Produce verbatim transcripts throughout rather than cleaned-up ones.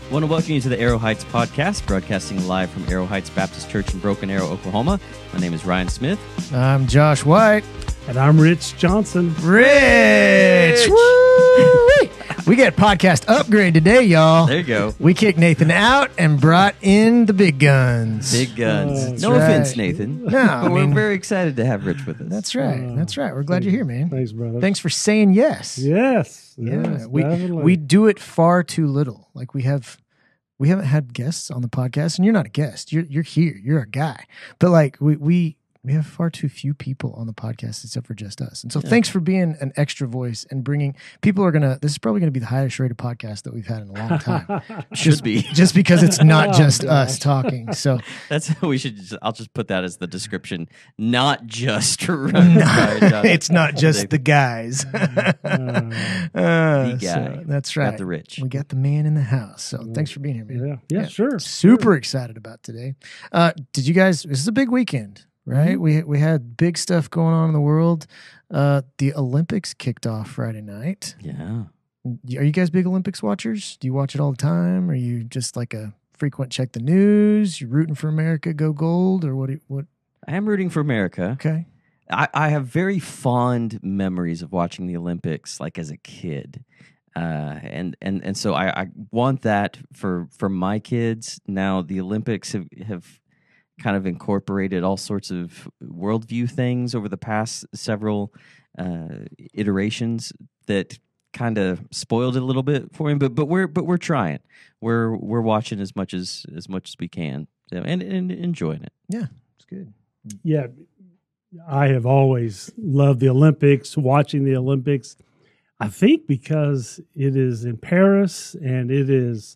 want to welcome you to the Arrow Heights podcast, broadcasting live from Arrow Heights Baptist Church in Broken Arrow, Oklahoma. My name is Ryan Smith. I'm Josh White. And I'm Rich Johnson. Rich! Woo! We got podcast upgrade today, y'all. There you go. We kicked Nathan out and brought in the big guns. Big guns. Oh, no right. offense, Nathan. No, but I we're mean- very excited to have Rich with us. That's right. Oh, That's right. We're glad you're here, man. Thanks, brother. Thanks for saying yes. Yes. Yeah, yes, we definitely. we do it far too little. Like we have, we haven't had guests on the podcast, and you're not a guest. You're you're here. You're a guy. But like we we we have far too few people on the podcast except for just us. And so Yeah. thanks for being an extra voice and bringing people are gonna. This is probably gonna be the highest rated podcast that we've had in a long time. Should be. Just because it's not Oh, just gosh. us talking. So That's how we should. Just, I'll just put that as the description. Not just. no, Sorry, Josh. it's not just the guys. Uh, Uh, The guy. so that's right. Got the Rich. We got the man in the house. So thanks for being here, man. yeah. yeah, Yeah. sure. Super excited about today. Uh, did you guys? This is a big weekend, right? Mm-hmm. We we had big stuff going on in the world. Uh, the Olympics kicked off Friday night. Yeah. Are you guys big Olympics watchers? Do you watch it all the time? Are you just like a frequent check the news? You're rooting for America, go gold, or what? do you- What? I am rooting for America. Okay. I, I have very fond memories of watching the Olympics, like as a kid, uh, and and and so I, I want that for for my kids. Now the Olympics have have kind of incorporated all sorts of worldview things over the past several uh, iterations that kind of spoiled it a little bit for him. But but we're but we're trying. We're we're watching as much as as much as we can, and, and enjoying it. Yeah, it's good. Yeah. I have always loved the Olympics, watching the Olympics. I think because it is in Paris and it is,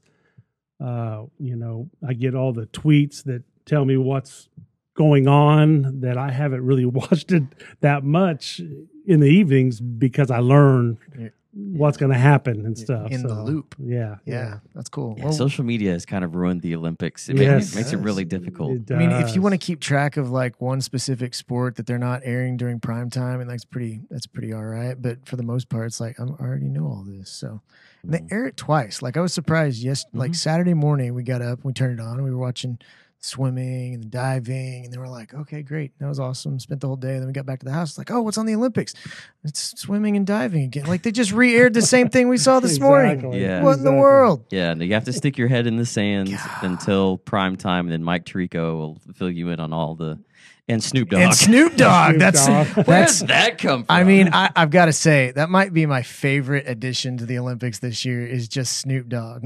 uh, you know, I get all the tweets that tell me what's going on, that I haven't really watched it that much in the evenings because I learn Yeah. what's going to happen and stuff. in the So, loop. Yeah. Yeah, that's cool. Yeah, Well, social media has kind of ruined the Olympics. It, Yes. makes, it makes it really It difficult. It I mean, if does. you want to keep track of like one specific sport that they're not airing during prime time, and that's pretty, that's pretty all right. But for the most part, it's like I'm, I already know all this. So and they Mhm. air it twice. Like I was surprised. Yes, like Mhm. Saturday morning, we got up, we turned it on, and we were watching swimming and the diving, and they were like, "Okay, great, that was awesome." Spent the whole day, and then we got back to the house. Like, oh, what's on the Olympics? It's swimming and diving again. Like they just re-aired the same thing we saw this morning. Exactly. Yeah. What in the Exactly. world? Yeah, and you have to stick your head in the sands God. until prime time, and then Mike Tirico will fill you in on all the and Snoop Dogg. And Snoop Dogg. Snoop that's Dogg. Where that's does that come from? I mean, I, I've got to say that might be my favorite addition to the Olympics this year is just Snoop Dogg.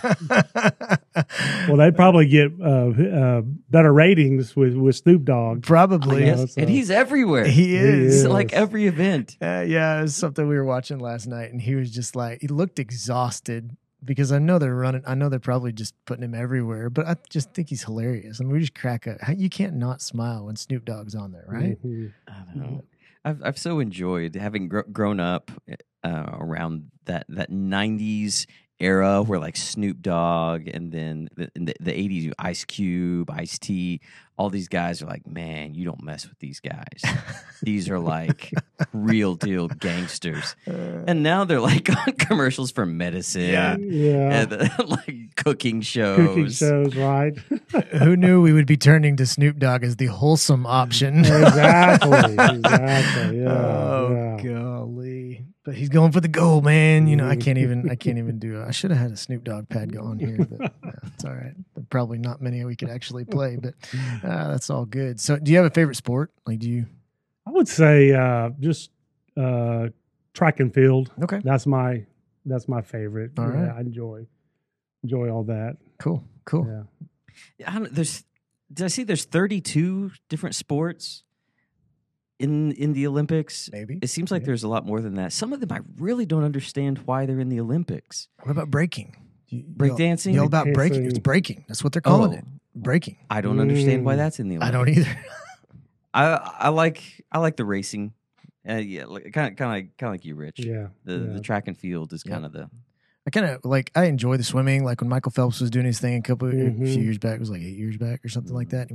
Well, they'd probably get uh, uh, better ratings with, with Snoop Dogg. Probably. Yeah. yes, so- and he's everywhere. He is. It's is. like every event. Uh, yeah, it was something we were watching last night, and he was just like, he looked exhausted because I know they're running. I know they're probably just putting him everywhere, but I just think he's hilarious. I mean, we just crack up. You can't not smile when Snoop Dogg's on there, right? Mhm. I don't know. I've I've so enjoyed having gr- grown up uh, around that that nineties era where like Snoop Dogg and then the, in the, the eighties Ice Cube, Ice T, all these guys are like, man, you don't mess with these guys. These are like real deal gangsters. And now they're like on commercials for medicine, Yeah. Yeah. and uh, like cooking shows. Cooking shows, right? Who knew we would be turning to Snoop Dogg as the wholesome option? exactly. Exactly. Yeah. Oh yeah. golly! But he's going for the goal, man. You know, I Mhm. can't even. I can't even do it. I should have had a Snoop Dogg pad go on here, but no, it's all right. Probably not many we could actually play, but uh, that's all good. So, do you have a favorite sport? Like, do you? I would say uh, just uh, track and field. Okay, That's my that's my favorite. All yeah, right. I enjoy enjoy all that. cool, cool. Yeah. I don't, there's did I see there's thirty-two different sports in in the Olympics? Maybe. It seems like Yeah. there's a lot more than that. Some of them I really don't understand why they're in the Olympics. What about breaking? You, Breakdancing? You all about breaking? Breakdancing. It's breaking. That's what they're calling Oh. it. Breaking. I don't understand why Mm. that's in the I Olympics. don't either. I I like I like the racing. Uh, yeah, like, kind of kind of like kind of like you, Rich. Yeah. The yeah. the track and field is Yep. kind of the I kind of like. I enjoy the swimming. Like when Michael Phelps was doing his thing a couple a Mhm. few years back. It was like eight years back or something like that. He won like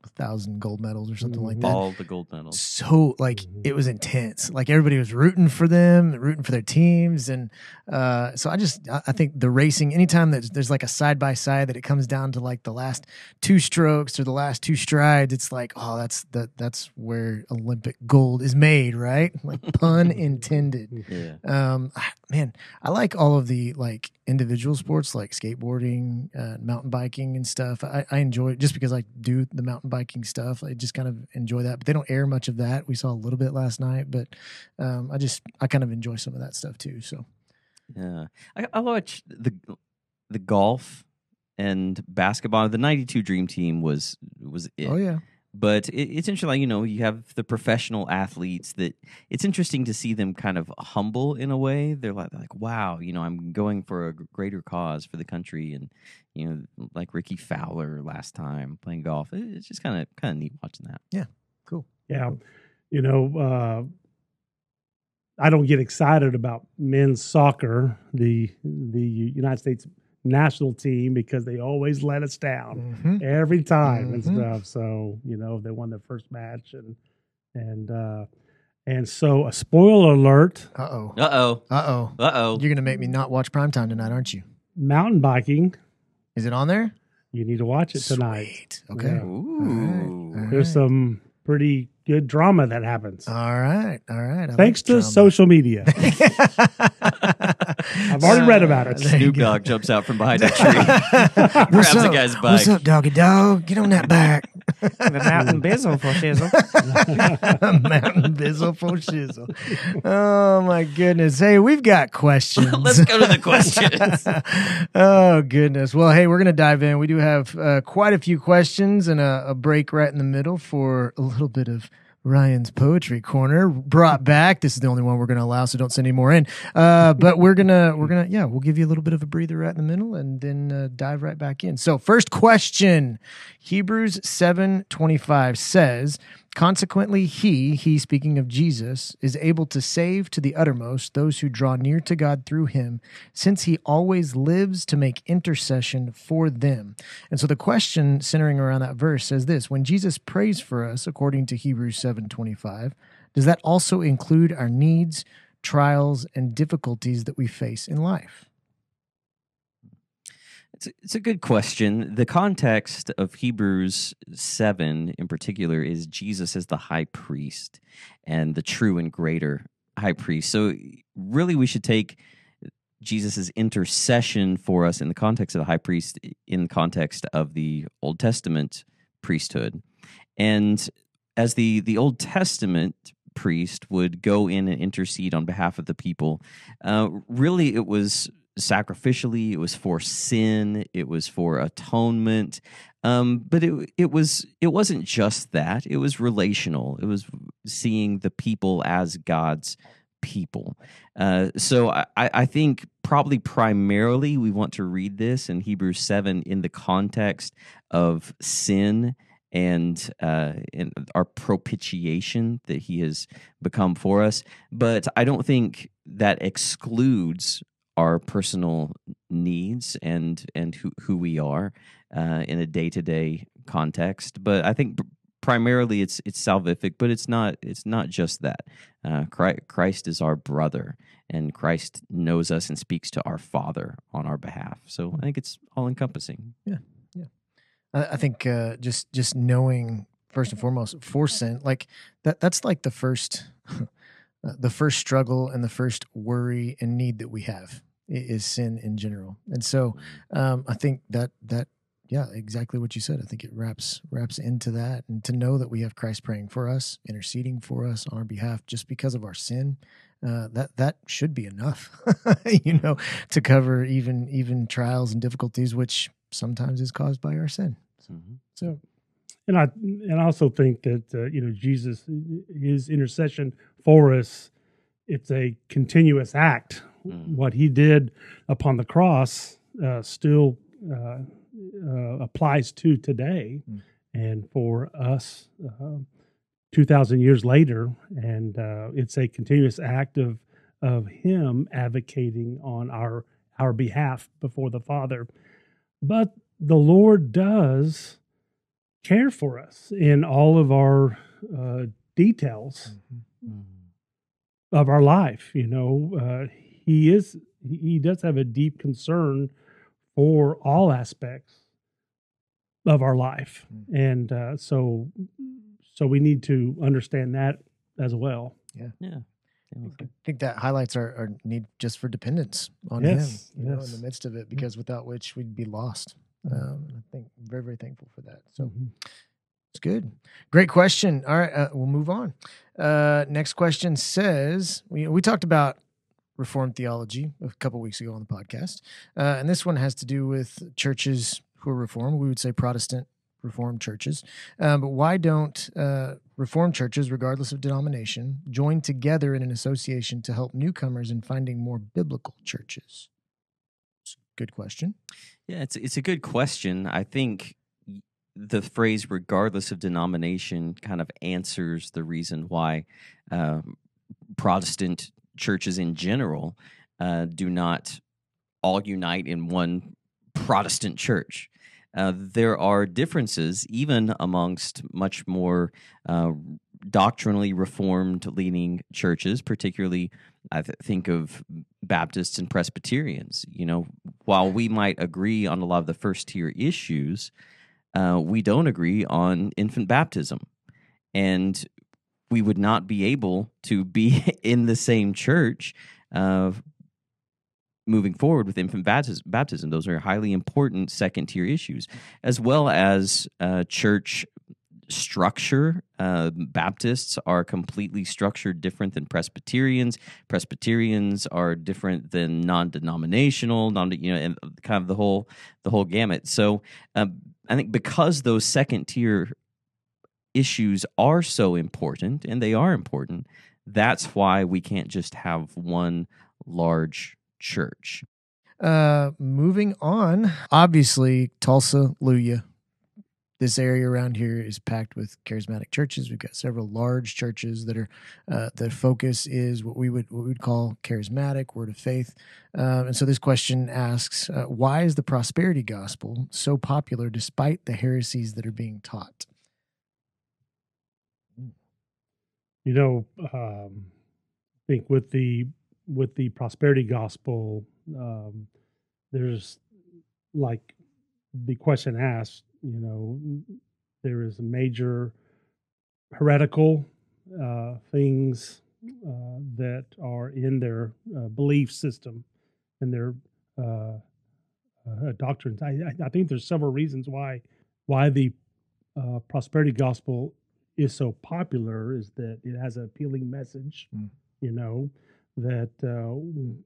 thousand gold medals or something like that. All the gold medals. So like Mhm. it was intense. Like everybody was rooting for them, rooting for their teams, and uh, so I just I I think the racing. Anytime that there's like a side by side that it comes down to like the last two strokes or the last two strides, it's like oh that's that that's where Olympic gold is made, right? Like pun intended. Yeah. Um, man, I like all of the like individual sports like skateboarding, uh, mountain biking, and stuff. I, I enjoy it just because I do the mountain biking stuff. I just kind of enjoy that. But they don't air much of that. We saw a little bit last night, but um, I just I kind of enjoy some of that stuff too. So Yeah. I, I watch the the golf and basketball. The ninety-two Dream Team was was it. oh yeah, But it, it's interesting, like, you know, you have the professional athletes that it's interesting to see them kind of humble in a way. They're like, like, wow, you know, I'm going for a greater cause for the country. And, you know, like Ricky Fowler last time playing golf. It's just kind of kind of neat watching that. cool. Yeah. You know, uh, I don't get excited about men's soccer, the the United States national team, because they always let us down Mhm. every time and Mhm. stuff. So, you know, they won their first match and and uh and so a spoiler alert, Uh oh. Uh oh. Uh oh. Uh oh. You're gonna make me not watch primetime tonight, aren't you? mountain biking, Is it on there? you need to watch it tonight. Sweet. Okay. Yeah. Ooh. All right. There's some pretty good drama that happens. All right. All right. I Thanks like to drama. social media. I've already read about it. Snoop Dogg jumps out from behind a tree, grabs What's the up? guy's bike. What's up, doggy dog? Get on that back. The mountain bizzle for shizzle. Mountain bizzle for shizzle. Oh my goodness. Hey, we've got questions. Let's go to the questions. Oh goodness. Well, hey, we're gonna dive in. We do have uh, quite a few questions and a, a break right in the middle for a little bit of Ryan's Poetry Corner brought back. This is the only one we're going to allow, so don't send any more in. Uh, but we're gonna, we're gonna, yeah, we'll give you a little bit of a breather right in the middle, and then uh, dive right back in. So, first question: Hebrews seven twenty five says, "Consequently, he, he speaking of Jesus, is able to save to the uttermost those who draw near to God through him, since he always lives to make intercession for them." And so the question centering around that verse says this: when Jesus prays for us, according to Hebrews seven twenty-five, does that also include our needs, trials, and difficulties that we face in life? It's a, it's a good question. The context of Hebrews seven in particular is Jesus as the high priest and the true and greater high priest. So really we should take Jesus' intercession for us in the context of the high priest in the context of the Old Testament priesthood. And as the, the Old Testament priest would go in and intercede on behalf of the people, uh, really it was sacrificially, it was for sin, it was for atonement, um, but it it was it wasn't just that. It was relational. It was seeing the people as God's people. Uh, so I, I think probably primarily we want to read this in Hebrews seven in the context of sin and uh, in our propitiation that He has become for us. But I don't think that excludes our personal needs and and who, who we are uh, in a day-to-day context. But I think primarily it's it's salvific, but it's not it's not just that. Uh, Christ is our brother, and Christ knows us and speaks to our Father on our behalf. So I think it's all-encompassing. Yeah, yeah. I, I think uh, just just knowing first and foremost for sin, like that that's like the first. Uh, the first struggle and the first worry and need that we have is sin in general. And so um, I think that, that, yeah, exactly what you said. I think it wraps, wraps into that. And to know that we have Christ praying for us, interceding for us on our behalf, just because of our sin, uh, that, that should be enough, you know, to cover even, even trials and difficulties, which sometimes is caused by our sin. Mm-hmm. So, And I and I also think that uh, you know Jesus, his intercession for us, it's a continuous act. Mm. What he did upon the cross uh, still uh, uh, applies to today, Mm. and for us, uh, two thousand years later, and uh, it's a continuous act of of him advocating on our our behalf before the Father. But the Lord does care for us in all of our uh, details of our life. You know, uh, he is he does have a deep concern for all aspects of our life, Mm. and uh, so so we need to understand that as well. Yeah. I think that highlights our, our need just for dependence on Yes, him, you know, in yes. the midst of it, because without which we'd be lost. Um, I think very, very thankful for that. So Mhm. it's good. Great question. All right, uh, we'll move on. Uh, next question says, we, we talked about Reformed theology a couple weeks ago on the podcast. Uh, and this one has to do with churches who are Reformed. We would say Protestant Reformed churches. Um, but why don't uh, Reformed churches, regardless of denomination, join together in an association to help newcomers in finding more biblical churches? Good question. Yeah, it's it's a good question. I think y- the phrase "regardless of denomination" kind of answers the reason why um, Protestant churches in general uh, do not all unite in one Protestant church. Uh, there are differences even amongst much more uh, doctrinally reformed leaning churches, particularly I th- think of Baptists and Presbyterians. You know, while we might agree on a lot of the first tier issues, uh, we don't agree on infant baptism. And we would not be able to be in the same church uh, moving forward with infant baptism. Those are highly important second tier issues, as well as uh, church structure. Uh, Baptists are completely structured different than Presbyterians. Presbyterians are different than non-denominational, non you know, and kind of the whole the whole gamut. So um, I think because those second tier issues are so important, and they are important, that's why we can't just have one large church. Uh, moving on, obviously, Tulsa, Luya. This area around here is packed with charismatic churches. We've got several large churches that are uh, the focus is what we would what we would call charismatic, word of faith. Um, and so this question asks, uh, why is the prosperity gospel so popular despite the heresies that are being taught? You know, um, I think with the with the prosperity gospel, um, there's like the question asked. You know, there is a major heretical uh, things uh, that are in their uh, belief system and their uh, uh, doctrines. I, I I think there's several reasons why why the uh, prosperity gospel is so popular is that it has an appealing message. Mm. You know that uh,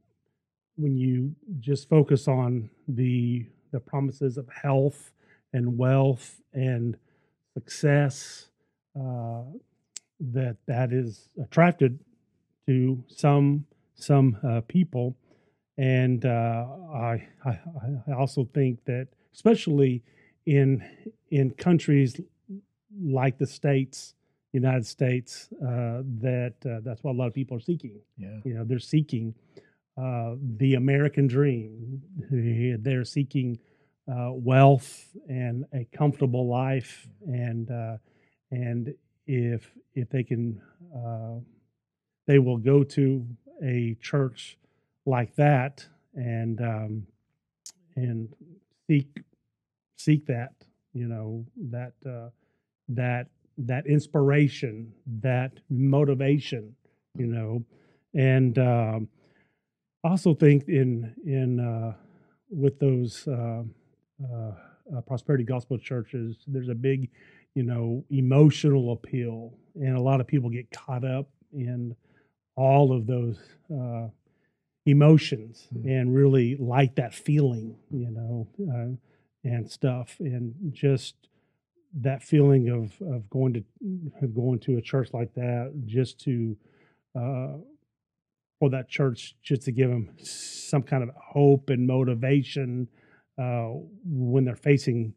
when you just focus on the the promises of health and wealth and success, uh, that that is attracted to some some uh, people, and uh, I, I I also think that especially in in countries like the states, United States, uh, that uh, that's what a lot of people are seeking. Yeah. You know, they're seeking uh, the American dream. They're seeking uh, wealth and a comfortable life, and uh, and if if they can, uh, they will go to a church like that and um, and seek seek that, you know, that uh, that that inspiration, that motivation, you know, and um, I also think in in uh, with those uh, uh, uh, prosperity gospel churches, there's a big, you know, emotional appeal, and a lot of people get caught up in all of those uh, emotions Mm. and really like that feeling, you know, uh, and stuff, and just that feeling of of going to of going to a church like that, just to uh, for that church just to give them some kind of hope and motivation uh, when they're facing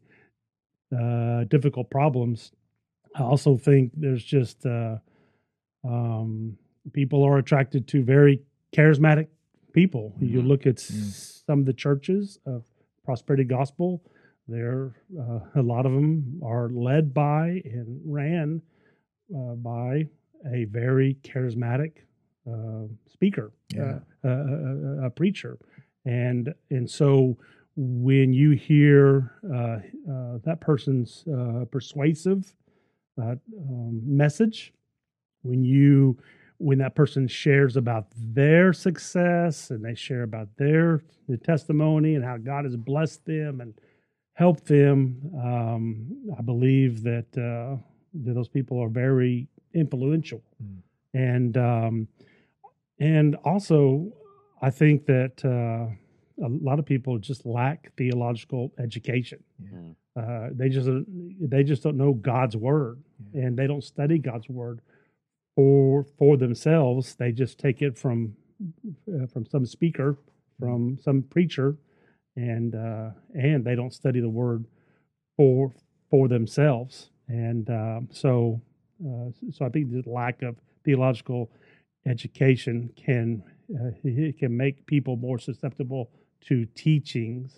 uh, difficult problems. I also think there's just uh, um, people are attracted to very charismatic people. You Mhm. look at Mm. some of the churches of prosperity gospel, They're uh, a lot of them are led by and ran uh, by a very charismatic uh, speaker, Yeah. uh, a, a, a preacher, and and so when you hear uh, uh, that person's uh, persuasive uh, um, message, when you when that person shares about their success and they share about their, their testimony and how God has blessed them and helped them, um, I believe that, uh, that those people are very influential. Mm. And um, and also, I think that uh, a lot of people just lack theological education. Mm. Uh, they just they just don't know God's word, Yeah. and they don't study God's word for for themselves. They just take it from uh, from some speaker, from some preacher, and uh, and they don't study the word for for themselves. And um, so uh, so I think the lack of theological education can uh, it can make people more susceptible to teachings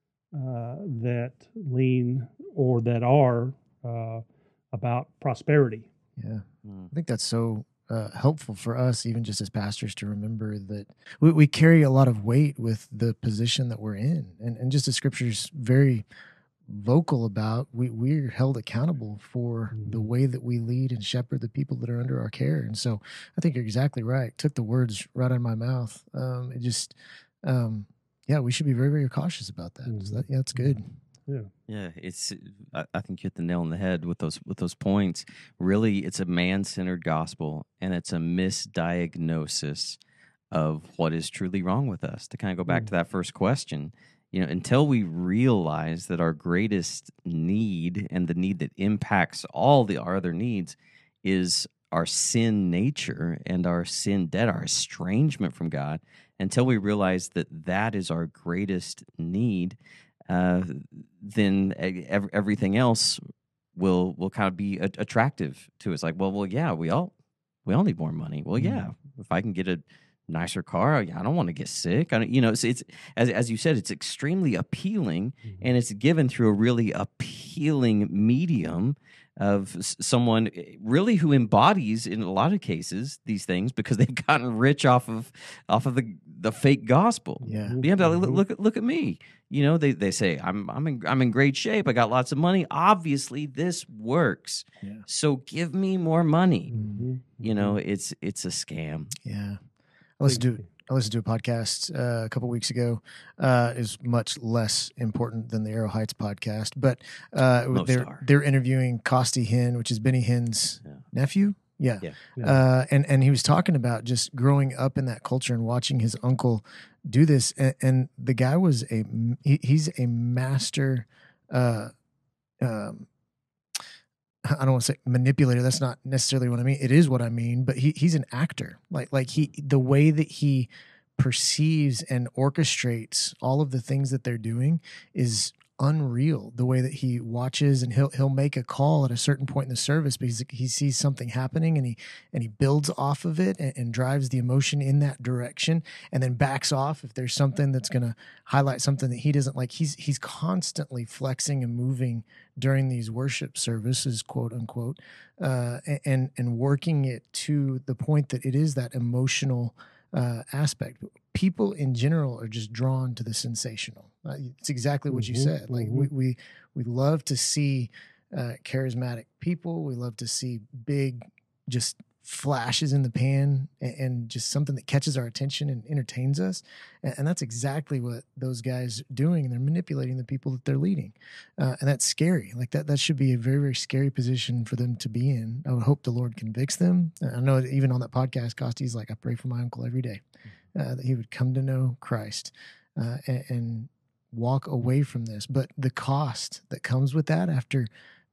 uh, that lean or that are uh, about prosperity. Yeah. Mm. I think that's so uh, helpful for us, even just as pastors, to remember that we, we carry a lot of weight with the position that we're in. And, and just as scripture's very vocal about, we, we're held accountable for the Mhm. way that we lead and shepherd the people that are under our care. And so I think you're exactly right. Took the words right out of my mouth. Um, it just, um, yeah, we should be very, very cautious about that. So that yeah, that's good. Yeah, it's. I, I think you hit the nail on the head with those with those points. Really, it's a man-centered gospel, and it's a misdiagnosis of what is truly wrong with us. To kind of go back Mm. to that first question, you know, until we realize that our greatest need and the need that impacts all the our other needs is our sin nature and our sin debt, our estrangement from God. Until we realize that that is our greatest need, uh, then ev- everything else will will kind of be a- attractive to us. Like, well, well, yeah, we all we all need more money. Well, Mhm. yeah, if I can get a nicer car, I don't want to get sick. I don't, you know, it's, it's as as you said, it's extremely appealing, and it's given through a really appealing medium of s- someone eh, really who embodies in a lot of cases these things because they've gotten rich off of off of the the fake gospel. Yeah. Mhm. B M W, look, Mhm. look at look at me. You know, they, they say I'm I'm in I'm in great shape. I got lots of money. Obviously, this works. Yeah. So give me more money. Mm. Mhm. You know, it's it's a scam. Yeah. I listened to I listened to a podcast uh, a couple weeks ago. Uh, is much less important than the Arrow Heights podcast, but uh, Most they're are. they're interviewing Costi Hinn, which is Benny Hinn's Yeah. nephew. Yeah. Yeah. Yeah. Uh, and and he was talking about just growing up in that culture and watching his uncle do this, and, and the guy was a he, he's a master. Uh, um, I don't want to say manipulator. That's not necessarily what I mean. It is what I mean, but he he's an actor. Like like he the way that he perceives and orchestrates all of the things that they're doing is unreal. The way that he watches, and he'll he'll make a call at a certain point in the service because he sees something happening, and he and he builds off of it and, and drives the emotion in that direction, and then backs off if there's something that's going to highlight something that he doesn't like. He's he's constantly flexing and moving during these worship services, quote unquote, uh, and and working it to the point that it is that emotional uh, aspect. People in general are just drawn to the sensational. Uh, it's exactly what you Mhm, said. Like mhm. we we we love to see uh, charismatic people. We love to see big, just flashes in the pan, and, and just something that catches our attention and entertains us. And, and that's exactly what those guys are doing. And they're manipulating the people that they're leading, uh, and that's scary. Like that that should be a very very scary position for them to be in. I would hope the Lord convicts them. I know that even on that podcast, Costi's like, I pray for my uncle every day. Uh, that he would come to know Christ uh, and, and walk away from this. But the cost that comes with that after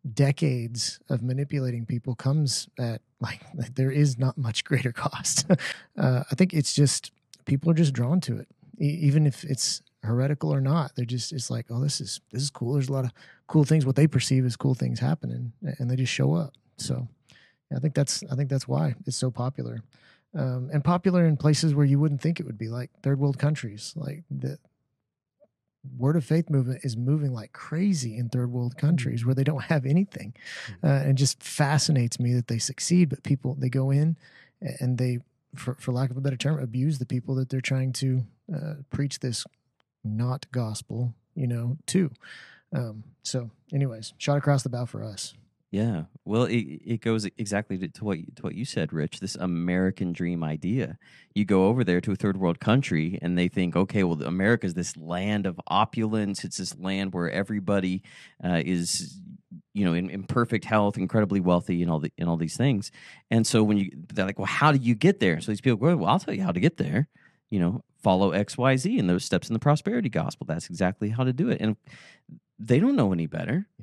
decades of manipulating people comes at like, like there is not much greater cost. uh, I think it's just people are just drawn to it, e- even if it's heretical or not. They're just it's like, oh, this is this is cool. There's a lot of cool things, what they perceive as cool things happening, and they just show up. So yeah, I think that's I think that's why it's so popular. Um, and popular in places where you wouldn't think it would be, like third world countries. Like the word of faith movement is moving like crazy in third world countries where they don't have anything. Uh, and it just fascinates me that they succeed, but people, they go in and they, for, for lack of a better term, abuse the people that they're trying to uh, preach this not gospel, you know, to. Um, so anyways, shot across the bow for us. Yeah, well, it it goes exactly to, to what you, to what you said, Rich. This American dream idea. You go over there to a third world country, and they think, okay, well, America is this land of opulence. It's this land where everybody uh, is, you know, in, in perfect health, incredibly wealthy, and all the and all these things. And so when you, they're like, well, how do you get there? So these people go, well, I'll tell you how to get there. You know, follow X, Y, Z, and those steps in the prosperity gospel. That's exactly how to do it. And they don't know any better. Yeah.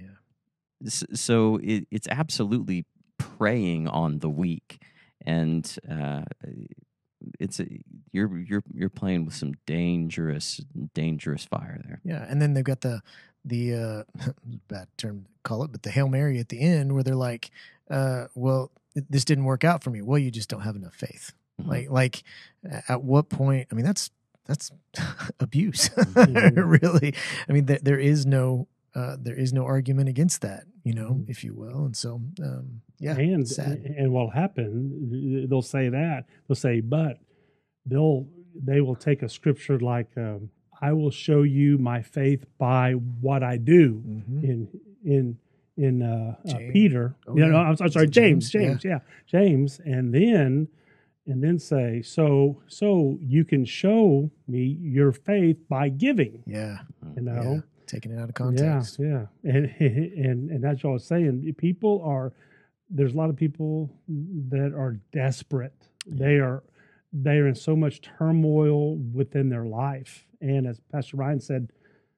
So it, it's absolutely preying on the weak, and uh, it's a, you're you're you're playing with some dangerous dangerous fire there. Yeah, and then they've got the the uh, bad term to call it, but the Hail Mary at the end where they're like, uh, "Well, this didn't work out for me." Well, you just don't have enough faith. Mm-hmm. Like like at what point? I mean, that's that's abuse, mm-hmm. really. I mean, there, there is no. Uh, there is no argument against that, you know, if you will. And so, um, yeah, and sad. and what'll happen, they'll say that they'll say, but they'll they will take a scripture like, um, "I will show you my faith by what I do." Mm-hmm. In in in uh, uh, Peter, oh, you know, yeah. I'm, I'm sorry, James, James, James yeah. yeah, James, and then and then say, so so you can show me your faith by giving. Yeah, you know. Yeah. Taking it out of context. Yeah, yeah. And, and and that's what I was saying. People are, there's a lot of people that are desperate. They are they are in so much turmoil within their life. And as Pastor Ryan said,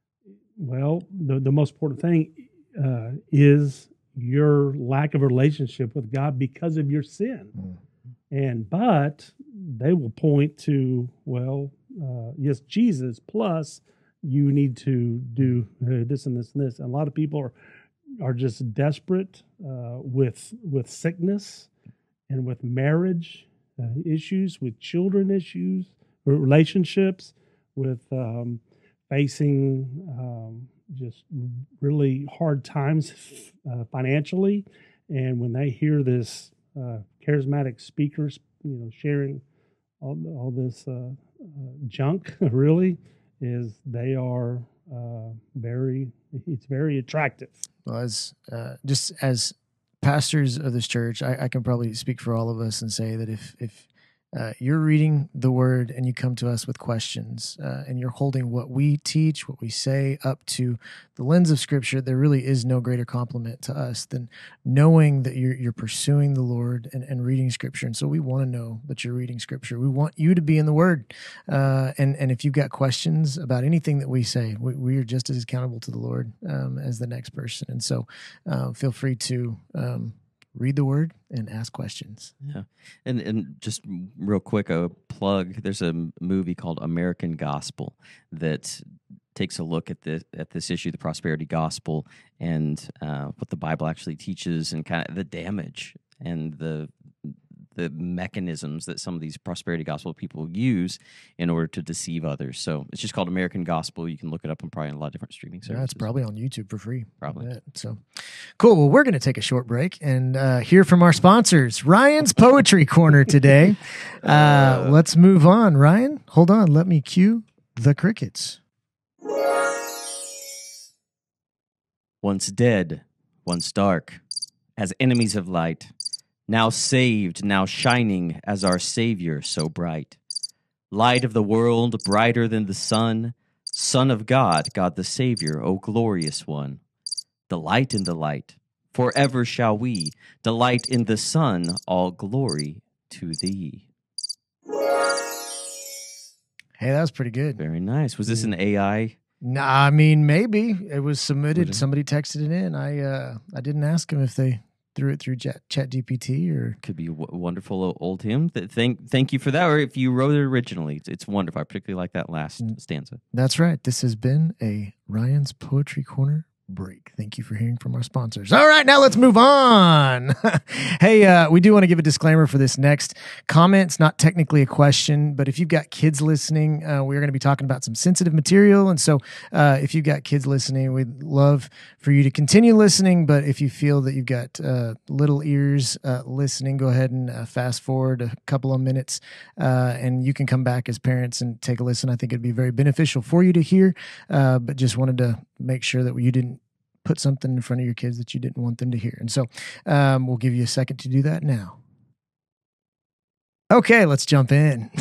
well, the, the most important thing uh, is your lack of a relationship with God because of your sin. Mm. And but they will point to, well, uh, yes, Jesus plus you need to do uh, this and this and this. And a lot of people are are just desperate uh, with with sickness and with marriage uh, issues, with children issues, relationships, with um, facing um, just really hard times uh, financially. And when they hear this uh, charismatic speakers, you know, sharing all, all this uh, uh, junk, really, is they are uh, very, it's very attractive. Well, as uh, just as pastors of this church, I, I can probably speak for all of us and say that if if uh, you're reading the Word and you come to us with questions uh, and you're holding what we teach, what we say up to the lens of Scripture, there really is no greater compliment to us than knowing that you're you're pursuing the Lord and, and reading Scripture. And so we want to know that you're reading Scripture. We want you to be in the Word. Uh, and, and if you've got questions about anything that we say, we, we are just as accountable to the Lord um, as the next person. And so uh, feel free to um, read the Word and ask questions. Yeah. And and just real quick, a plug, there's a movie called American Gospel that takes a look at this at this issue, the prosperity gospel, and uh, what the Bible actually teaches, and kind of the damage and the the mechanisms that some of these prosperity gospel people use in order to deceive others. So it's just called American Gospel. You can look it up on probably a lot of different streaming services. Yeah, it's probably on YouTube for free. Probably. So cool. Well, we're going to take a short break and uh, hear from our sponsors. Ryan's Poetry Corner today. Uh, let's move on. Ryan, hold on. Let me cue the crickets. Once dead, once dark, as enemies of light, now saved, now shining as our Savior so bright. Light of the world, brighter than the sun, Son of God, God the Savior, O glorious one. Delight in the light, forever shall we delight in the Son, all glory to thee. Hey, that was pretty good. Very nice. Was this an A I? Nah, I mean, maybe it was submitted. Somebody texted it in. I uh, I didn't ask them if they threw it through Chat, Chat G P T or could be a w- wonderful old hymn. Th- thank thank you for that. Or if you wrote it originally, it's, it's wonderful. I particularly like that last mm. stanza. That's right. This has been a Ryan's Poetry Corner break. Thank you for hearing from our sponsors. All right, now let's move on. Hey, uh, we do want to give a disclaimer for this next comment. It's not technically a question, but if you've got kids listening, uh, we're going to be talking about some sensitive material. And so uh, if you've got kids listening, we'd love for you to continue listening. But if you feel that you've got uh, little ears uh, listening, go ahead and uh, fast forward a couple of minutes uh, and you can come back as parents and take a listen. I think it'd be very beneficial for you to hear, uh, but just wanted to make sure that you didn't put something in front of your kids that you didn't want them to hear. And so um, we'll give you a second to do that now. Okay, let's jump in.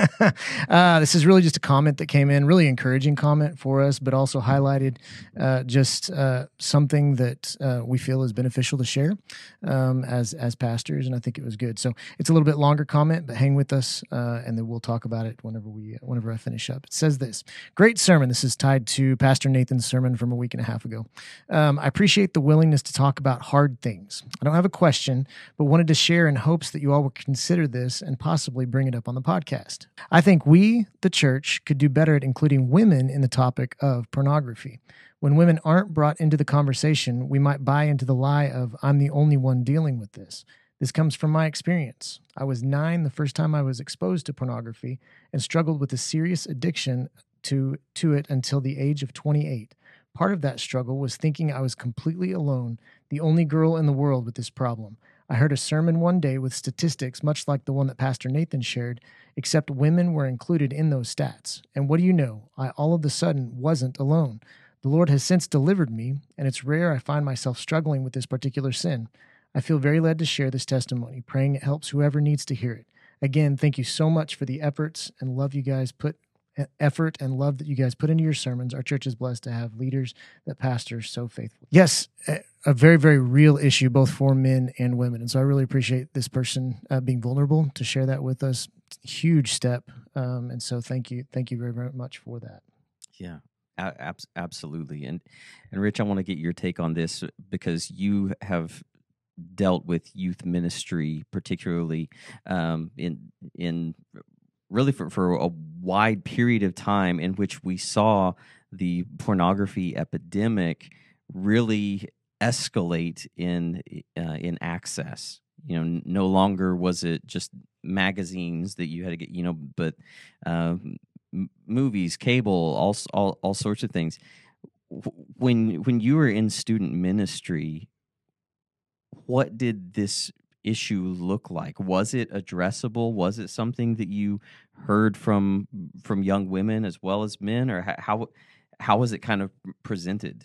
uh, this is really just a comment that came in, really encouraging comment for us, but also highlighted uh, just uh, something that uh, we feel is beneficial to share um, as as pastors, and I think it was good. So it's a little bit longer comment, but hang with us, uh, and then we'll talk about it whenever we whenever I finish up. It says this: great sermon. This is tied to Pastor Nathan's sermon from a week and a half ago. Um, I appreciate the willingness to talk about hard things. I don't have a question, but wanted to share in hopes that you all will consider this and possibly bring it up on the podcast. I think we, the church, could do better at including women in the topic of pornography. When women aren't brought into the conversation, we might buy into the lie of, I'm the only one dealing with this. This comes from my experience. I was nine the first time I was exposed to pornography and struggled with a serious addiction to, to it until the age of twenty-eight. Part of that struggle was thinking I was completely alone, the only girl in the world with this problem. I heard a sermon one day with statistics much like the one that Pastor Nathan shared, except women were included in those stats. And what do you know? I all of a sudden wasn't alone. The Lord has since delivered me, and it's rare I find myself struggling with this particular sin. I feel very led to share this testimony, praying it helps whoever needs to hear it. Again, thank you so much for the efforts and love you guys put effort and love that you guys put into your sermons. Our church is blessed to have leaders that pastor so faithfully. Yes, a very, very real issue, both for men and women. And so I really appreciate this person uh, being vulnerable to share that with us. Huge step. Um, and so thank you. Thank you very, very much for that. Yeah, ab- absolutely. And, and Rich, I want to get your take on this because you have dealt with youth ministry, particularly um, in, in, really for, for a wide period of time in which we saw the pornography epidemic really escalate in uh, in access. You know, no longer was it just magazines that you had to get, you know, but uh, m- movies, cable, all, all all sorts of things. When when you were in student ministry, what did this issue look like? Was it addressable? Was it something that you heard from from young women as well as men, or how how was it kind of presented?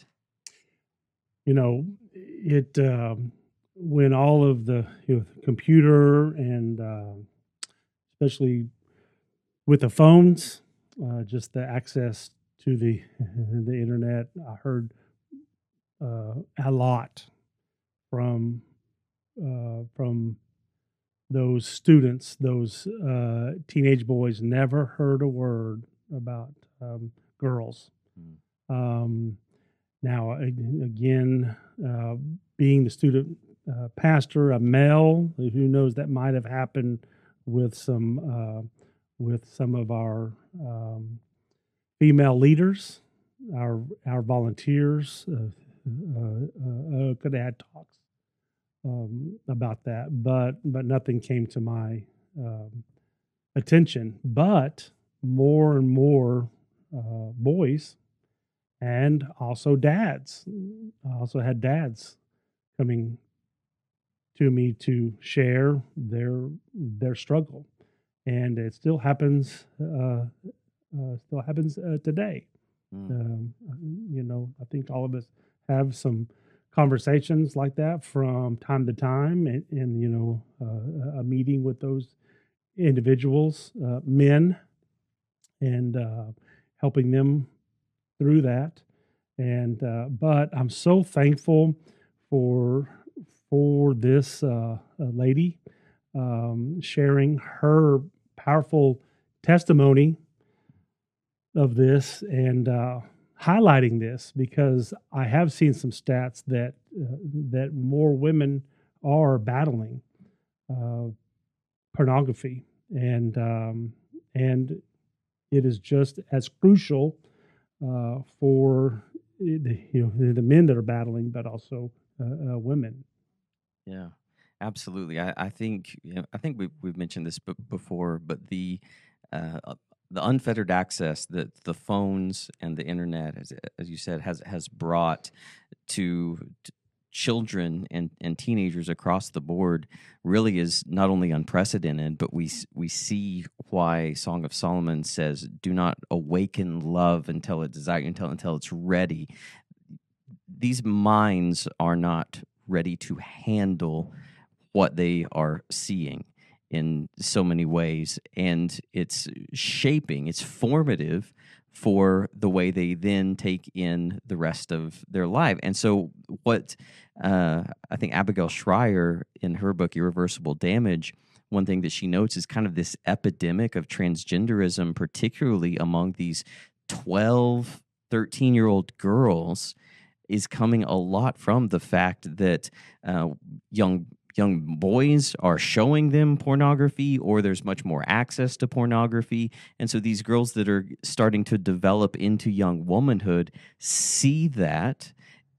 You know, it um, when all of the you know, computer and uh, especially with the phones, uh, just the access to the the internet, I heard uh, a lot from. Uh, from those students, those uh, teenage boys, never heard a word about um, girls. Mm. Um, now, again, uh, being the student uh, pastor, a male, who knows, that might have happened with some uh, with some of our um, female leaders, our our volunteers. Uh, uh, uh, could have had talks. Um, about that, but but nothing came to my um, attention. But more and more uh, boys, and also dads. I also had dads coming to me to share their their struggle, and it still happens. Uh, uh, still happens uh, today. Mm. Um, you know, I think all of us have some conversations like that from time to time, and, and you know, uh, a meeting with those individuals, uh, men, and uh, helping them through that. And uh, but I'm so thankful for for this uh, lady um, sharing her powerful testimony of this, and uh, highlighting this, because I have seen some stats that uh, that more women are battling uh, pornography, and um, and it is just as crucial uh, for the, you know, the men that are battling, but also uh, uh, women. Yeah, absolutely. I, I think you know, I think we've we've mentioned this b- before, but the uh, uh, the unfettered access that the phones and the internet, as as you said, has has brought to, to children and, and teenagers across the board really is not only unprecedented, but we s- we see why Song of Solomon says, "Do not awaken love until it desire until until it's ready." These minds are not ready to handle what they are seeing in so many ways, and it's shaping, it's formative for the way they then take in the rest of their life. And so what uh, I think Abigail Schreier in her book Irreversible Damage, one thing that she notes is kind of this epidemic of transgenderism, particularly among these twelve, thirteen year old girls, is coming a lot from the fact that uh, young young boys are showing them pornography, or there's much more access to pornography. And so these girls that are starting to develop into young womanhood see that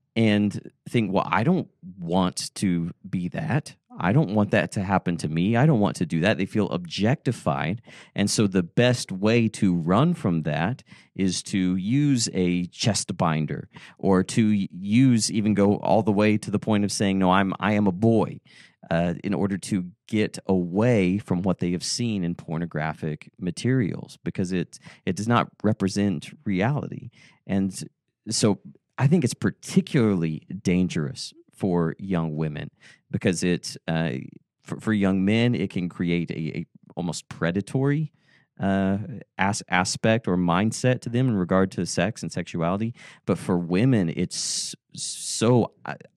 and think, well, I don't want to be that. I don't want that to happen to me. I don't want to do that. They feel objectified. And so the best way to run from that is to use a chest binder, or to use, even go all the way to the point of saying, no, I'm, I am a boy, uh, in order to get away from what they have seen in pornographic materials, because it, it does not represent reality. And so I think it's particularly dangerous for young women, because it's uh, for, for young men, it can create a, a almost predatory uh, as, aspect or mindset to them in regard to sex and sexuality. But for women, it's so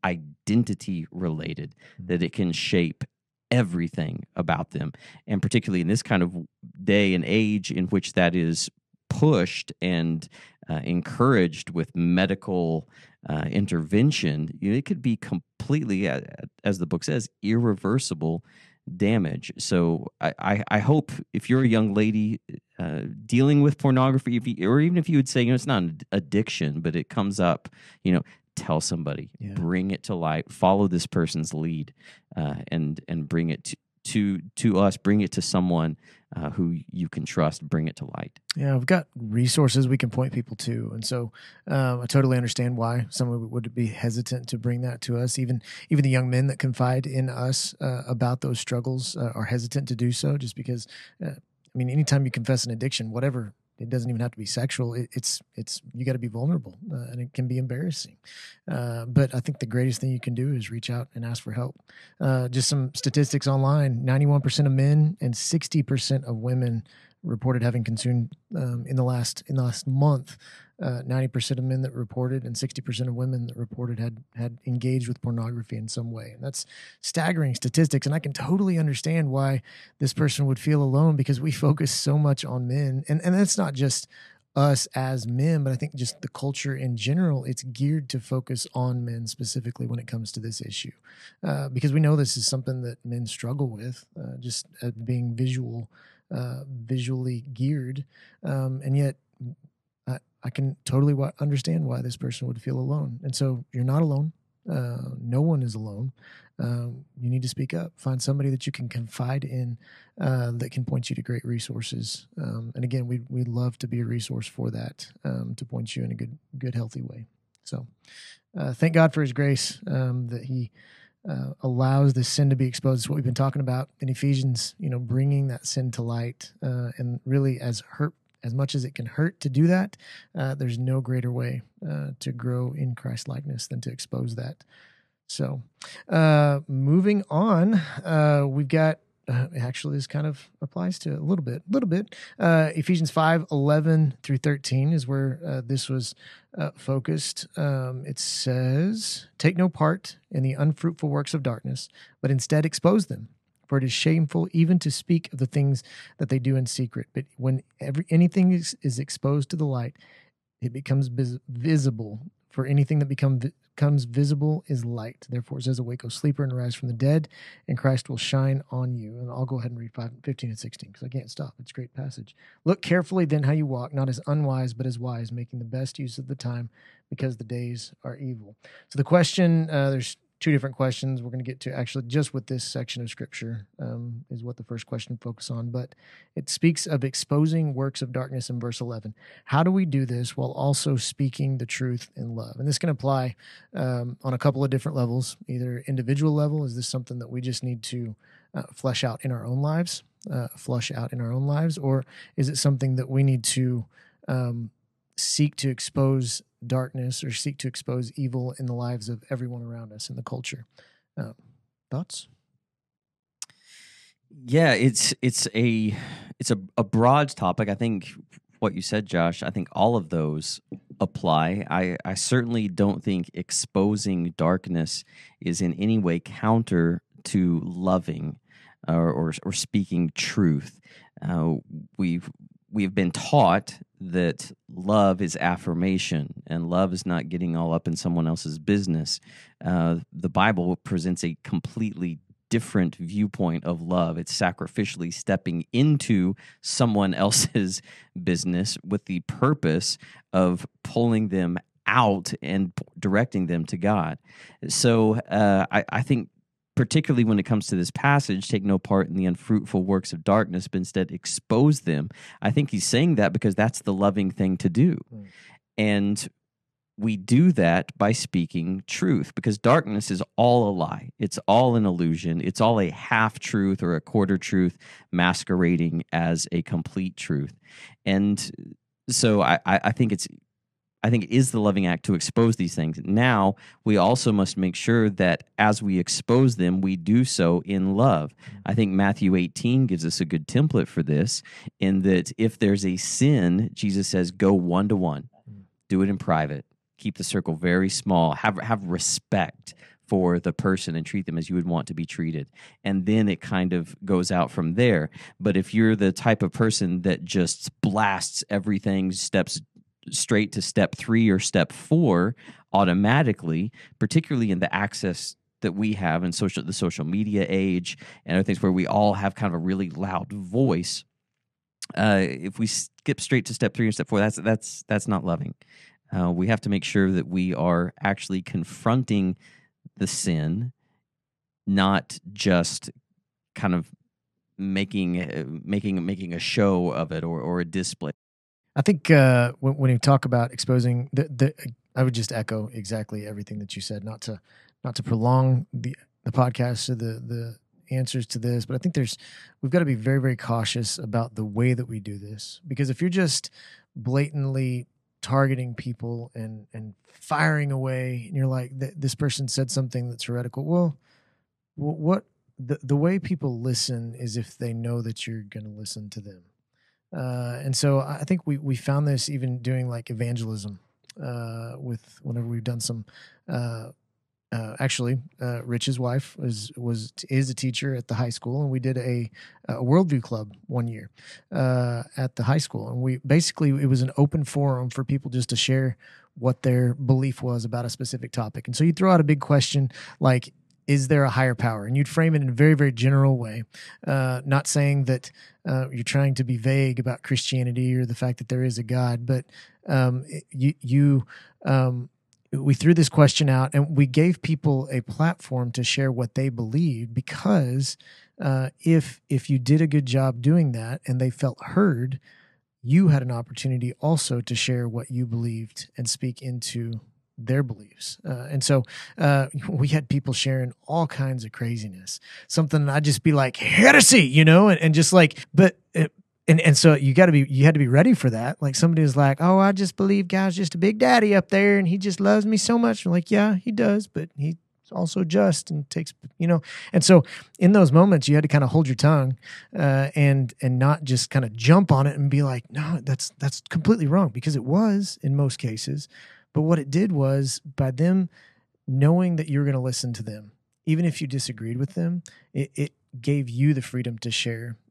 identity related that it can shape everything about them. And particularly in this kind of day and age in which that is pushed and uh, encouraged with medical uh, intervention, you know, it could be completely, uh, as the book says, irreversible damage. So I, I, I hope if you're a young lady uh, dealing with pornography, if you, or even if you would say, you know, it's not an addiction, but it comes up, you know, tell somebody, Yeah. bring it to light, follow this person's lead, uh, and and bring it to, to to us, bring it to someone uh, who you can trust, bring it to light. Yeah, we've got resources we can point people to, and so um, I totally understand why someone would be hesitant to bring that to us. Even even the young men that confide in us uh, about those struggles uh, are hesitant to do so, just because. Uh, I mean, anytime you confess an addiction, whatever. It doesn't even have to be sexual. It, it's it's you got to be vulnerable, uh, and it can be embarrassing. Uh, but I think the greatest thing you can do is reach out and ask for help. Uh, just some statistics online: ninety-one percent of men and sixty percent of women reported having consumed um, in the last in the last month. Uh, ninety percent of men that reported and sixty percent of women that reported had had engaged with pornography in some way. And that's staggering statistics. And I can totally understand why this person would feel alone, because we focus so much on men. And, and that's not just us as men, but I think just the culture in general, it's geared to focus on men specifically when it comes to this issue. Uh, because we know this is something that men struggle with, uh, just uh, being visual, uh, visually geared. Um, and yet, I, I can totally w- understand why this person would feel alone. And so you're not alone. Uh, no one is alone. Um, you need to speak up. Find somebody that you can confide in uh, that can point you to great resources. Um, and again, we we'd love to be a resource for that, um, to point you in a good, good, healthy way. So uh, thank God for his grace, um, that he uh, allows this sin to be exposed. It's what we've been talking about in Ephesians, you know, bringing that sin to light, uh, and really as hurt, as much as it can hurt to do that, uh, there's no greater way uh, to grow in Christ likeness than to expose that. So, uh, moving on, uh, we've got, uh, actually this kind of applies to a little bit, a little bit, uh, Ephesians five, eleven through thirteen is where uh, this was uh, focused. Um, it says, take no part in the unfruitful works of darkness, but instead expose them. For it is shameful even to speak of the things that they do in secret. But when every anything is, is exposed to the light, it becomes vis- visible. For anything that become vi- becomes visible is light. Therefore, it says, awake, O sleeper, and arise from the dead, and Christ will shine on you. And I'll go ahead and read five, fifteen and sixteen because I can't stop. It's a great passage. Look carefully then how you walk, not as unwise, but as wise, making the best use of the time because the days are evil. So the question, uh, there's two different questions we're going to get to actually just with this section of scripture um, is what the first question focuses on, but it speaks of exposing works of darkness in verse eleven. How do we do this while also speaking the truth in love? And this can apply um, on a couple of different levels, either individual level. Is this something that we just need to uh, flesh out in our own lives, uh, flush out in our own lives, or is it something that we need to um, seek to expose darkness or seek to expose evil in the lives of everyone around us in the culture? Uh, thoughts? Yeah, it's it's a it's a, a broad topic. I think what you said, Josh, I think all of those apply. I, I certainly don't think exposing darkness is in any way counter to loving or or, or speaking truth. Uh, we've we've been taught that love is affirmation and love is not getting all up in someone else's business. Uh, the Bible presents a completely different viewpoint of love. It's sacrificially stepping into someone else's business with the purpose of pulling them out and directing them to God. So uh, I, I think particularly when it comes to this passage, take no part in the unfruitful works of darkness, but instead expose them. I think he's saying that because that's the loving thing to do. Mm. And we do that by speaking truth, because darkness is all a lie. It's all an illusion. It's all a half-truth or a quarter truth masquerading as a complete truth. And so I, I think it's I think it is the loving act to expose these things. Now, we also must make sure that as we expose them, we do so in love. I think Matthew eighteen gives us a good template for this, in that if there's a sin, Jesus says, go one-to-one. Do it in private. Keep the circle very small. Have, have respect for the person and treat them as you would want to be treated. And then it kind of goes out from there. But if you're the type of person that just blasts everything, steps straight to step three or step four automatically, particularly in the access that we have in social the social media age and other things where we all have kind of a really loud voice. Uh, if we skip straight to step three and step four, that's that's that's not loving. Uh, we have to make sure that we are actually confronting the sin, not just kind of making uh, making making a show of it or or a display. I think uh, when, when you talk about exposing, the, the, I would just echo exactly everything that you said. Not to not to prolong the the podcast or the the answers to this, but I think there's we've got to be very very cautious about the way that we do this, because if you're just blatantly targeting people and and firing away, and you're like, this person said something that's heretical. Well, what the the way people listen is if they know that you're going to listen to them. Uh, and so I think we, we found this even doing like evangelism uh, with whenever we've done some. Uh, uh, actually, uh, Rich's wife was was is a teacher at the high school, and we did a, a worldview club one year uh, at the high school, and we basically it was an open forum for people just to share what their belief was about a specific topic. And so you throw out a big question like, is there a higher power? And you'd frame it in a very, very general way, uh, not saying that uh, you're trying to be vague about Christianity or the fact that there is a God, but um, you, you um, we threw this question out and we gave people a platform to share what they believed, because uh, if if you did a good job doing that and they felt heard, you had an opportunity also to share what you believed and speak into their beliefs. Uh, and so uh, we had people sharing all kinds of craziness, something I'd just be like, heresy, you know, and, and just like, but, it, and, and so you got to be, you had to be ready for that. Like somebody was like, oh, I just believe God's just a big daddy up there and he just loves me so much. I'm like, yeah, he does, but he's also just and takes, you know, and so in those moments you had to kind of hold your tongue uh, and, and not just kind of jump on it and be like, no, that's, that's completely wrong, because it was in most cases. But what it did was, by them knowing that you were going to listen to them, even if you disagreed with them, it, it gave you the freedom to share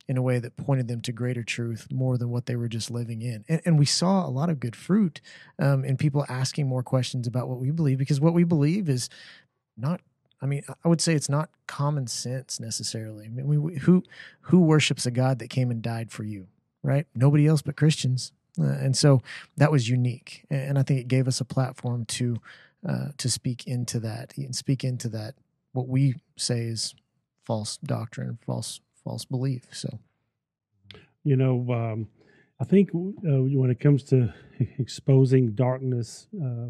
in a way that pointed them to greater truth more than what they were just living in. And, and we saw a lot of good fruit um, in people asking more questions about what we believe, because what we believe is not, I mean, I would say it's not common sense necessarily. I mean, we, we, who, who worships a God that came and died for you, right? Nobody else but Christians. Uh, and so that was unique. And I think it gave us a platform to, uh, to speak into that and speak into that, what we say is false doctrine, false false belief. So, you know, um, I think uh, when it comes to exposing darkness uh,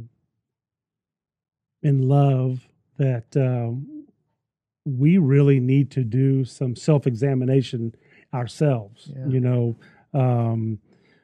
in love, that um, we really need to do some self-examination ourselves. Yeah. You know, um,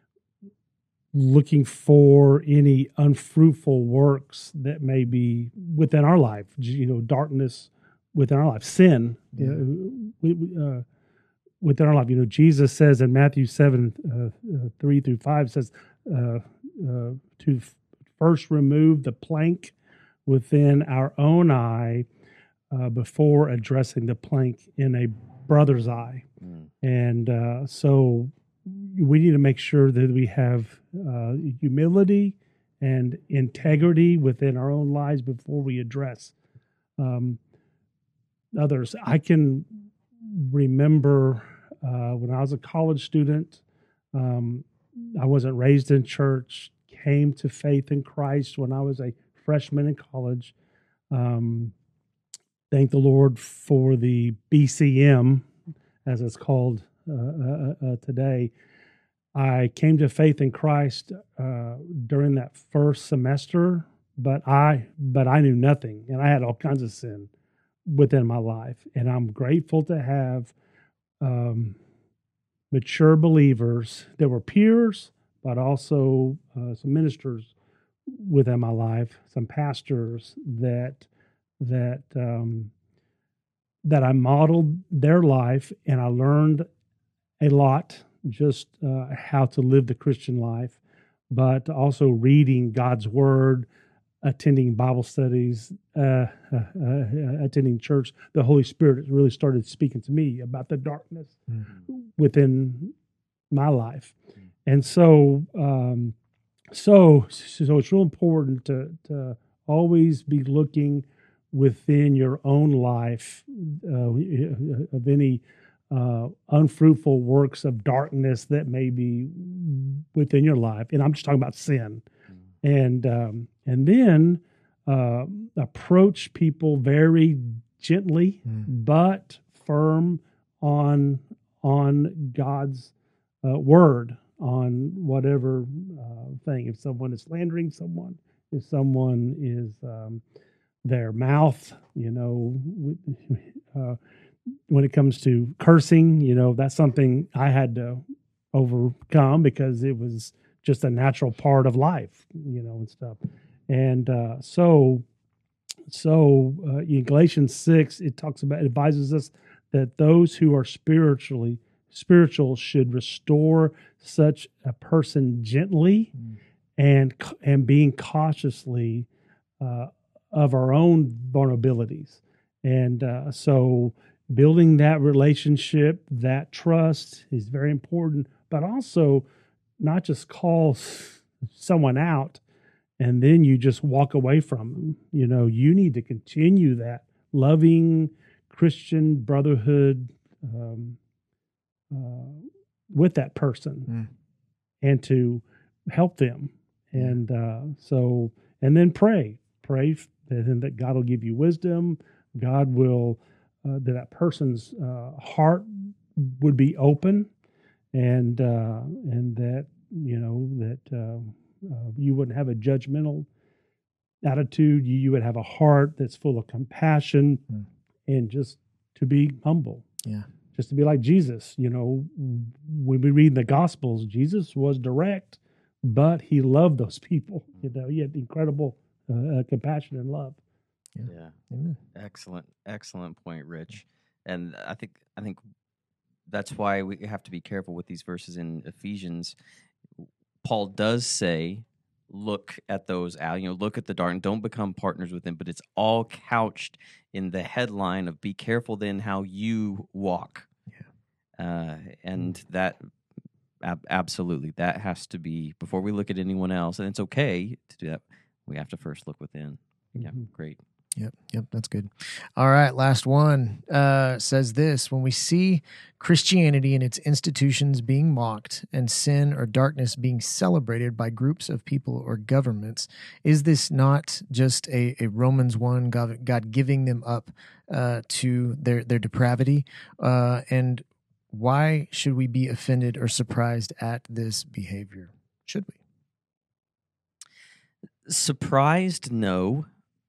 looking for any unfruitful works that may be within our life. You know, darkness within our life, sin. Yeah. You know, we, we, uh, within our life. You know, Jesus says in Matthew seven, uh, uh, three through five, says uh, uh, to f- first remove the plank within our own eye uh, before addressing the plank in a brother's eye. Mm. And uh, so we need to make sure that we have uh, humility and integrity within our own lives before we address um, others. I can remember uh, when I was a college student, um, I wasn't raised in church, came to faith in Christ when I was a freshman in college. Um, thank the Lord for the B C M, as it's called uh, uh, uh, today. I came to faith in Christ uh, during that first semester, but I but I knew nothing, and I had all kinds of sin within my life. And I'm grateful to have um, mature believers that were peers, but also uh, some ministers within my life, some pastors that that um, that I modeled their life, and I learned a lot, just uh, how to live the Christian life, but also reading God's Word, attending Bible studies, uh, uh, uh, attending church. The Holy Spirit really started speaking to me about the darkness mm-hmm. within my life. Mm-hmm. And so, um, so, so it's real important to, to always be looking within your own life uh, of any uh, unfruitful works of darkness that may be within your life. And I'm just talking about sin. Mm-hmm. And, um, and then uh, approach people very gently, mm. but firm on on God's uh, word, on whatever uh, thing. If someone is slandering someone, if someone is um, their mouth, you know, uh, when it comes to cursing, you know, that's something I had to overcome because it was just a natural part of life, you know, and stuff. And uh, so, so uh, in Galatians six, it talks about, it advises us that those who are spiritually spiritual should restore such a person gently mm. and and being cautiously uh, of our own vulnerabilities. And uh, so, building that relationship, that trust is very important. But also, not just call someone out and then you just walk away from them. You know, you need to continue that loving Christian brotherhood um, uh, with that person mm. and to help them. And uh, so, and then pray, pray that, that God will give you wisdom. God will, uh, that that person's uh, heart would be open, and uh, and that, you know, that uh, uh, you wouldn't have a judgmental attitude. You, you would have a heart that's full of compassion mm. and just to be humble. Yeah. Just to be like Jesus. You know, when we read the Gospels, Jesus was direct, but he loved those people. You know, he had incredible uh, compassion and love. Yeah. yeah. Amen. Excellent, excellent point, Rich. And I think I think that's why we have to be careful with these verses in Ephesians. Paul does say, look at those out, you know, look at the dark and don't become partners with them, but it's all couched in the headline of be careful then how you walk. Yeah. uh, and that ab- absolutely that has to be before we look at anyone else. And it's okay to do that. We have to first look within. Yeah, Mhm. great. Yep, yep, that's good. All right, last one uh, says this: when we see Christianity and its institutions being mocked and sin or darkness being celebrated by groups of people or governments, is this not just a, a Romans one, God, God giving them up uh, to their, their depravity? Uh, and why should we be offended or surprised at this behavior? Should we? Surprised, no.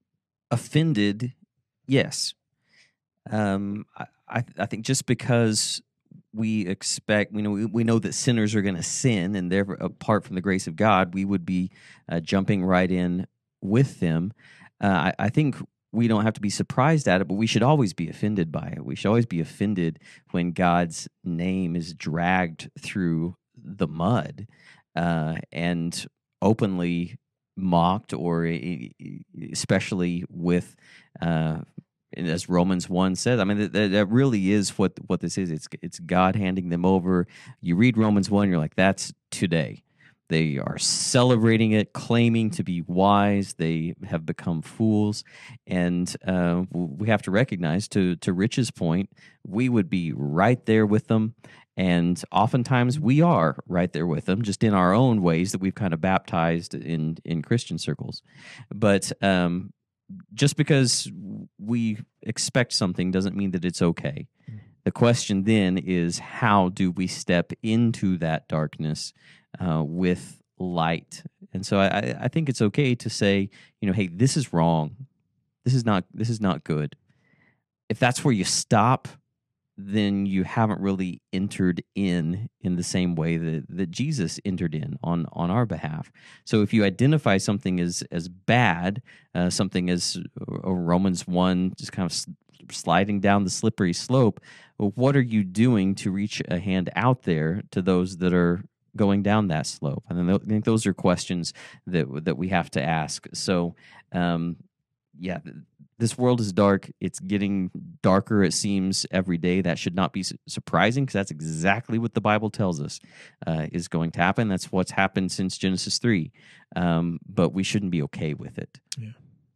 Offended, yes. Um, I, I, I think just because we expect, you know, we, we know that sinners are going to sin, and they're apart from the grace of God, we would be uh, jumping right in with them. Uh, I, I think we don't have to be surprised at it, but we should always be offended by it. We should always be offended when God's name is dragged through the mud uh, and openly mocked, or especially with, uh, as Romans one says. I mean, that, that really is what what this is. It's it's God handing them over. You read Romans one, you're like, that's today. They are celebrating it, claiming to be wise. They have become fools, and uh, we have to recognize, to to Rich's point, we would be right there with them. And oftentimes we are right there with them, just in our own ways that we've kind of baptized in in Christian circles. But um, just because we expect something doesn't mean that it's okay. The question then is, how do we step into that darkness uh, with light? And so I, I think it's okay to say, you know, hey, this is wrong. This is not. This is not good. If that's where you stop, then you haven't really entered in in the same way that, that Jesus entered in on, on our behalf. So if you identify something as as bad, uh, something as uh, Romans one, just kind of s- sliding down the slippery slope, well, what are you doing to reach a hand out there to those that are going down that slope? And then I think those are questions that that we have to ask. So, um, yeah. This world is dark. It's getting darker, it seems, every day. That should not be su- surprising, because that's exactly what the Bible tells us uh, is going to happen. That's what's happened since Genesis three. Um, but we shouldn't be okay with it. Yeah.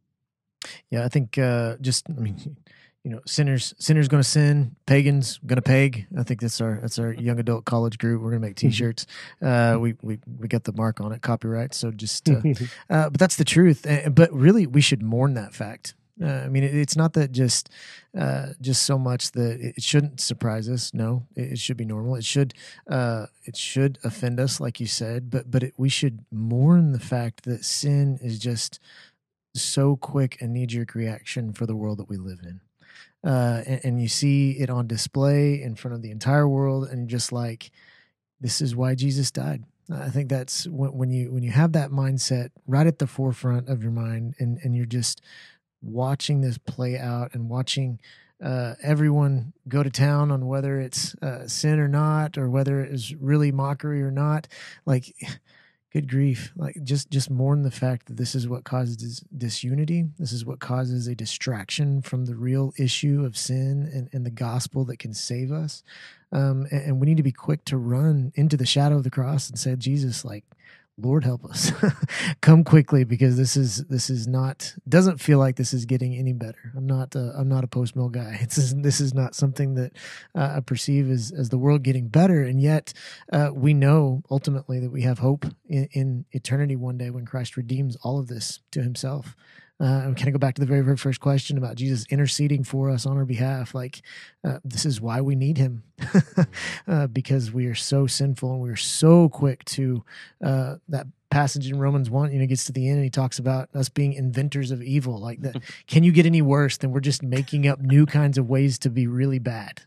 Yeah, I think uh, just, I mean, you know, sinners, sinners going to sin, pagans going to peg. I think that's our that's our young adult college group. We're going to make T-shirts. Uh, we we we got the mark on it, copyright. So just, uh, uh, but that's the truth. Uh, But really, we should mourn that fact. Uh, I mean, it, it's not that just uh, just so much that it, it shouldn't surprise us. No, it, it should be normal. It should uh, it should offend us, like you said. But but it, we should mourn the fact that sin is just so quick a knee-jerk reaction for the world that we live in. Uh, and, and you see it on display in front of the entire world, and just like, this is why Jesus died. I think that's when, when you when you have that mindset right at the forefront of your mind, and, and you're just watching this play out and watching uh, everyone go to town on whether it's uh, sin or not, or whether it is really mockery or not. Like, good grief, like just just mourn the fact that this is what causes dis- disunity. This is what causes a distraction from the real issue of sin and, and the gospel that can save us. Um, and, and we need to be quick to run into the shadow of the cross and say, Jesus, like, Lord, help us. Come quickly, because this is this is not doesn't feel like this is getting any better. I'm not uh, I'm not a post mill guy. It's this is not something that uh, I perceive as as the world getting better, and yet uh, we know ultimately that we have hope in, in eternity one day when Christ redeems all of this to Himself. Uh, I'm going to go back to the very, very first question about Jesus interceding for us on our behalf. Like, uh, this is why we need Him, uh, because we are so sinful, and we are so quick to uh, that passage in Romans one. You know, gets to the end and he talks about us being inventors of evil. Like that, can you get any worse than we're just making up new kinds of ways to be really bad?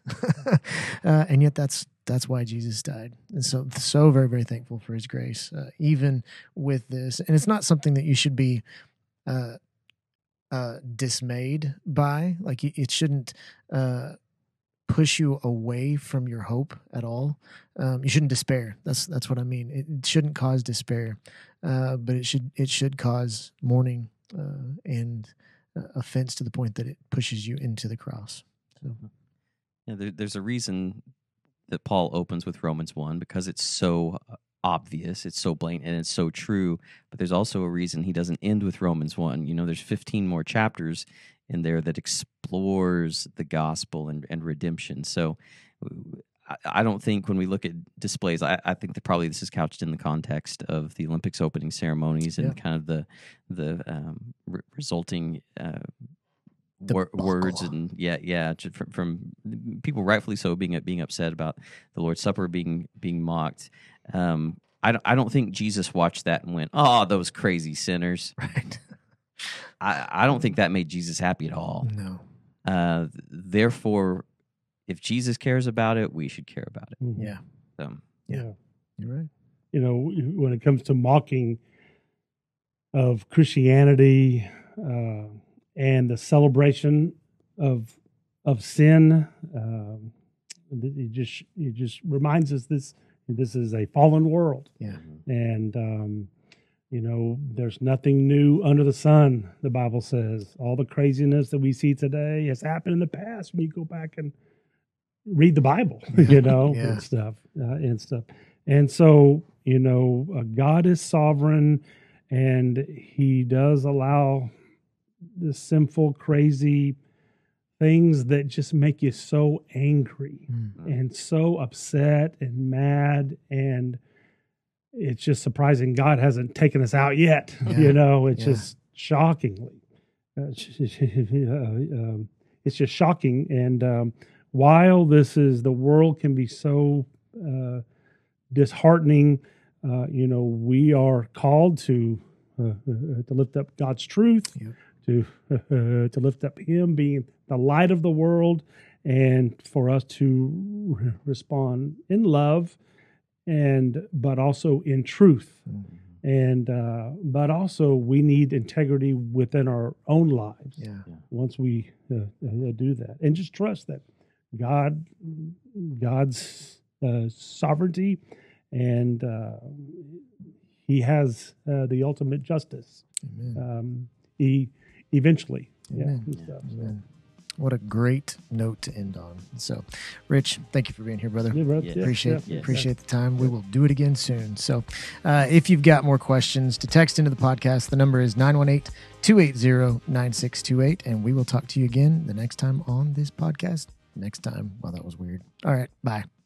uh, and yet, that's that's why Jesus died. And so, so very, very thankful for His grace, uh, even with this. And it's not something that you should be Uh, uh, dismayed by. Like, it shouldn't uh, push you away from your hope at all. Um, you shouldn't despair. That's that's what I mean. It, it shouldn't cause despair, uh, but it should it should cause mourning uh, and uh, offense to the point that it pushes you into the cross. So. Yeah, there, there's a reason that Paul opens with Romans one because it's so obvious, it's so blatant, and it's so true. But there's also a reason he doesn't end with Romans one. You know, there's fifteen more chapters in there that explores the gospel and, and redemption. So I, I don't think when we look at displays, I, I think that probably this is couched in the context of the Olympics opening ceremonies and Yeah. kind of the the um, re- resulting uh, wor- words Debacle. and yeah, yeah, ju- from, from people rightfully so being being upset about the Lord's Supper being being mocked. Um, I don't, I don't think Jesus watched that and went, "Oh, those crazy sinners." Right. I, I don't think that made Jesus happy at all. No. Uh, therefore, if Jesus cares about it, we should care about it. Mhm. Yeah. So, Yeah. You're right. You know, when it comes to mocking of Christianity uh, and the celebration of of sin, um, it just it just reminds us this this is a fallen world, Yeah. and um, you know, there's nothing new under the sun. The Bible says all the craziness that we see today has happened in the past. When you go back and read the Bible, you know, Yeah. and stuff uh, and stuff. And so, you know, uh, God is sovereign, and He does allow the sinful, crazy things that just make you so angry Mm. and so upset and mad. And it's just surprising God hasn't taken us out yet. Yeah. You know, it's Yeah. just shockingly. Uh, um, it's just shocking. And um, while this is, the world can be so uh, disheartening, uh, you know, we are called to uh, uh, to lift up God's truth, Yep. to uh, to lift up Him being the light of the world, and for us to re- respond in love, and but also in truth, Mm. and uh, but also we need integrity within our own lives. Yeah. Once we uh, uh, do that, and just trust that God, God's uh, sovereignty, and uh, He has uh, the ultimate justice. Amen. Um, he eventually, yeah, Amen. and stuff, so. Amen. What a great note to end on. So, Rich, thank you for being here, brother. Yeah, right, Yeah. yeah, Appreciate yeah, appreciate the time. We will do it again soon. So, uh, if you've got more questions, to text into the podcast, the number is nine one eight, two eight zero, nine six two eight, and we will talk to you again the next time on this podcast. Next time. Well, that was weird. All right. Bye.